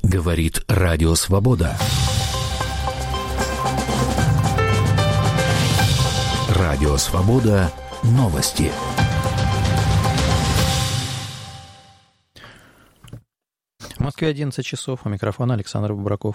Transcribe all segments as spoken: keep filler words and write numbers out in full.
Говорит Радио Свобода. Радио Свобода. Новости. В Москве одиннадцать часов. У микрофона Александр Бубраков.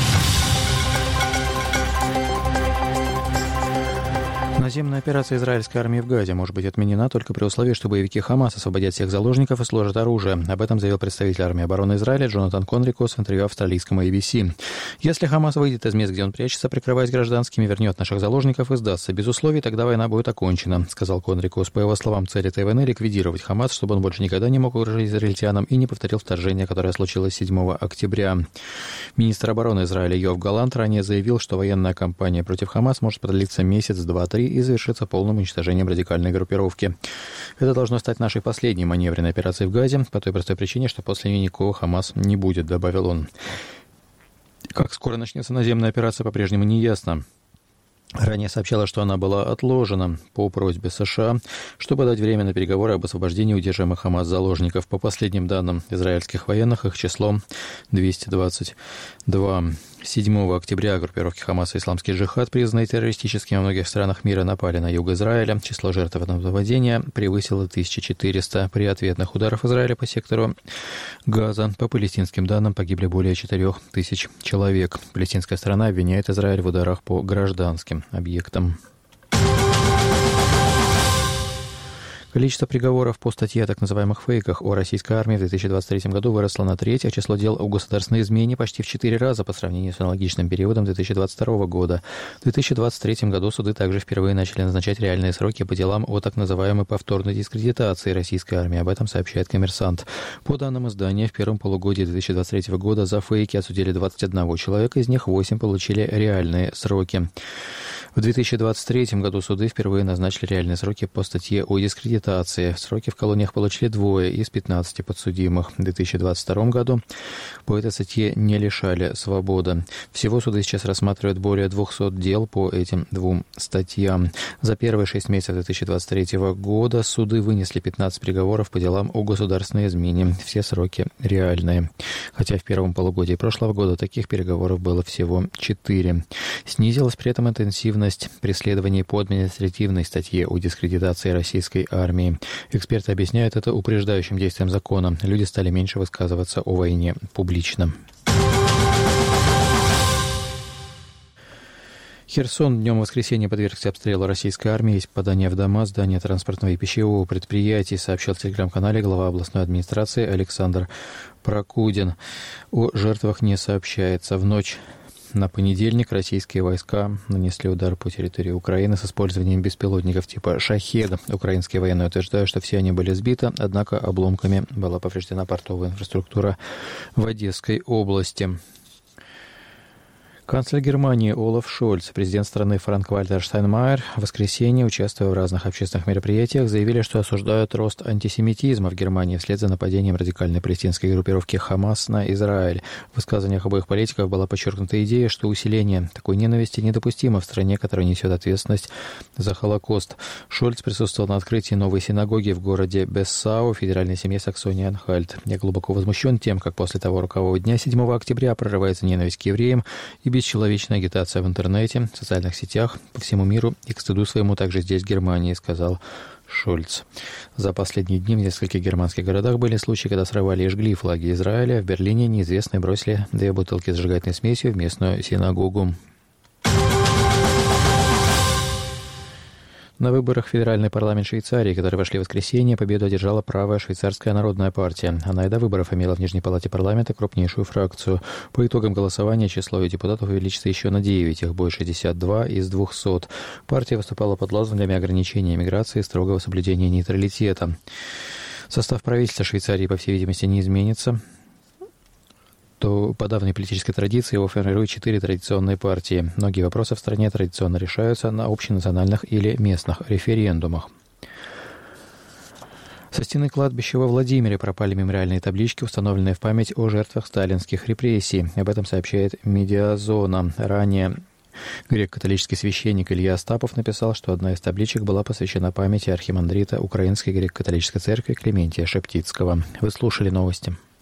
Наземная операция израильской армии в Газе может быть отменена только при условии, что боевики Хамас освободят всех заложников и сложат оружие. Об этом заявил представитель армии обороны Израиля Джонатан Конрикос в интервью австралийскому эй би си. Если Хамас выйдет из мест, где он прячется, прикрываясь гражданскими, вернет наших заложников и сдастся без условий, тогда война будет окончена, сказал Конрикос. По его словам, цель этой войны — ликвидировать Хамас, чтобы он больше никогда не мог угрожать израильтянам и не повторил вторжение, которое случилось седьмого октября. Министр обороны Израиля Йоав Галант ранее заявил, что военная кампания против Хамас может продлиться месяц, два, три и завершится полным уничтожением радикальной группировки. Это должно стать нашей последней маневренной операцией в Газе, по той простой причине, что после нее никакого Хамас не будет, добавил он. Как скоро начнется наземная операция, по-прежнему не ясно. Ранее сообщалось, что она была отложена по просьбе США, чтобы дать время на переговоры об освобождении удерживаемых Хамас заложников. По последним данным израильских военных, их число двести двадцать два. седьмого октября группировки Хамас и Исламский джихад, признанные террористическими во многих странах мира, напали на юг Израиля. Число жертв этого нападения превысило тысячу четыреста. При ответных ударах Израиля по сектору Газа, по палестинским данным, погибли более четырех тысяч человек. Палестинская сторона обвиняет Израиль в ударах по гражданским объектам. Количество приговоров по статье о так называемых фейках о российской армии в две тысячи двадцать третьем году выросло на треть, а число дел о государственной измене почти в четыре раза по сравнению с аналогичным периодом две тысячи двадцать второго года. В две тысячи двадцать третьем году суды также впервые начали назначать реальные сроки по делам о так называемой повторной дискредитации российской армии. Об этом сообщает «Коммерсант». По данным издания, в первом полугодии две тысячи двадцать третьего года за фейки осудили двадцать одного человека, из них восемь получили реальные сроки. В две тысячи двадцать третьем году суды впервые назначили реальные сроки по статье о дискредитации. Сроки в колониях получили двое из пятнадцати подсудимых. В две тысячи двадцать втором году по этой статье не лишали свободы. Всего суды сейчас рассматривают более двухсот дел по этим двум статьям. За первые шесть месяцев две тысячи двадцать третьего года суды вынесли пятнадцать приговоров по делам о государственной измене. Все сроки реальные. Хотя в первом полугодии прошлого года таких переговоров было всего четыре. Снизилась при этом интенсивность преследований по административной статье о дискредитации российской армии. Эксперты объясняют это упреждающим действием закона. Люди стали меньше высказываться о войне публично. Херсон днем воскресенья подвергся обстрелу российской армии. Есть попадания в дома, здания транспортного и пищевого предприятий, сообщил в телеграм-канале глава областной администрации Александр Прокудин. О жертвах не сообщается. В ночь на понедельник российские войска нанесли удар по территории Украины с использованием беспилотников типа «Шахед». Украинские военные утверждают, что все они были сбиты, однако обломками была повреждена портовая инфраструктура в Одесской области. Канцлер Германии Олаф Шольц, президент страны Франк-Вальтер Штайнмайер в воскресенье, участвуя в разных общественных мероприятиях, заявили, что осуждают рост антисемитизма в Германии вслед за нападением радикальной палестинской группировки Хамас на Израиль. В высказываниях обоих политиков была подчеркнута идея, что усиление такой ненависти недопустимо в стране, которая несет ответственность за Холокост. Шольц присутствовал на открытии новой синагоги в городе Бессау в федеральной семье Саксония-Анхальт. Я глубоко возмущен тем, как после того рокового дня седьмого октября прорывается ненависть к евреям и бесчеловечная агитация в интернете, в социальных сетях по всему миру и к стыду своему также здесь, в Германии, сказал Шольц. За последние дни в нескольких германских городах были случаи, когда срывали и жгли флаги Израиля. В Берлине неизвестные бросили две бутылки с зажигательной смесью в местную синагогу. На выборах в федеральный парламент Швейцарии, которые вошли в воскресенье, победу одержала правая швейцарская народная партия. Она и до выборов имела в Нижней палате парламента крупнейшую фракцию. По итогам голосования число ее депутатов увеличится еще на девять, их будет шестьдесят два из двухсот. Партия выступала под лозунгами ограничения миграции и строгого соблюдения нейтралитета. Состав правительства Швейцарии, по всей видимости, не изменится. То по давней политической традиции его формируют четыре традиционные партии. Многие вопросы в стране традиционно решаются на общенациональных или местных референдумах. Со стены кладбища во Владимире пропали мемориальные таблички, установленные в память о жертвах сталинских репрессий. Об этом сообщает «Медиазона». Ранее греко-католический священник Илья Остапов написал, что одна из табличек была посвящена памяти архимандрита Украинской греко-католической церкви Клементия Шептицкого. Вы слушали новости.